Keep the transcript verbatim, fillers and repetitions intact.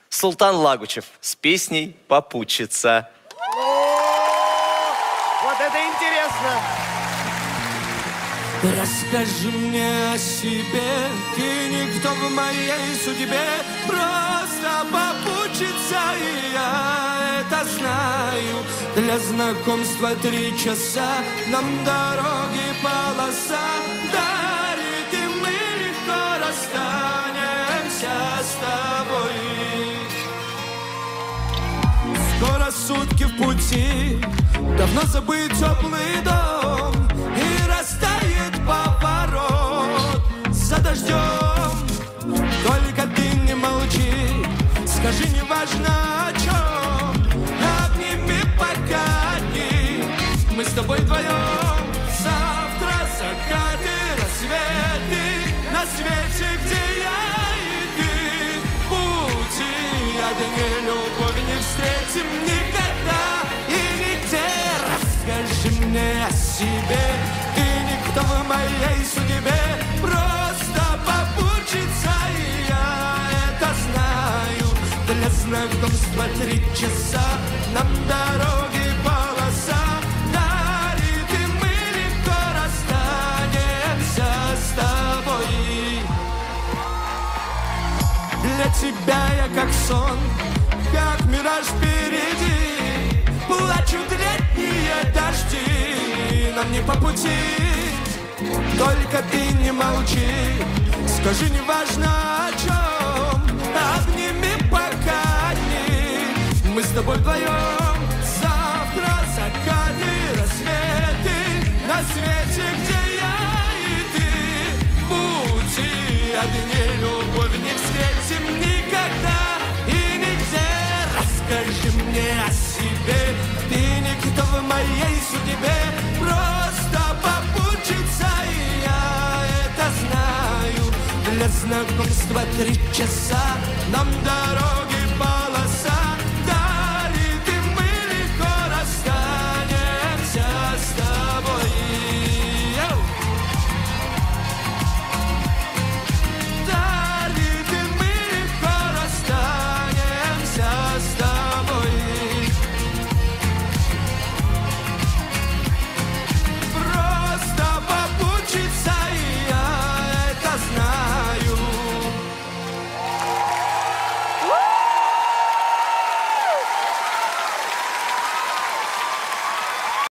Султан Лагучев с песней «Попутчица». Вот это интересно! Расскажи мне о себе, ты никто в моей судьбе, просто попутчица, и я это знаю. Для знакомства три часа, нам дороги полоса дарит, и мы легко расстанемся с тобой. Скоро сутки в пути, давно забыт теплый дом, и растает поворот за дождем. Только ты не молчи, скажи, неважно о чем, обними пока дни, мы с тобой вдвоем. Завтра закаты, рассветы на свете, где я и ты. Пути одни, любовь не встретим никогда и нигде. Расскажи мне о себе, ты никто в моей судьбе, просто попутчица, и я это знаю. Для знакомства три часа, нам дороги полоса дарит, и мы легко расстанемся с тобой. Для тебя я как сон, как мираж впереди, плачут летние дожди, нам не по пути. Только ты не молчи, скажи, неважно о чем, обними пока дни, мы с тобой вдвоем. Завтра закаты, рассветы на свете, где я и ты. Пути одни, любовь не встретим никогда и нигде. Расскажи мне о себе, ты никто в моей судьбе, просто попутчица, и я это знаю. Для знакомства три часа, нам дороги полоса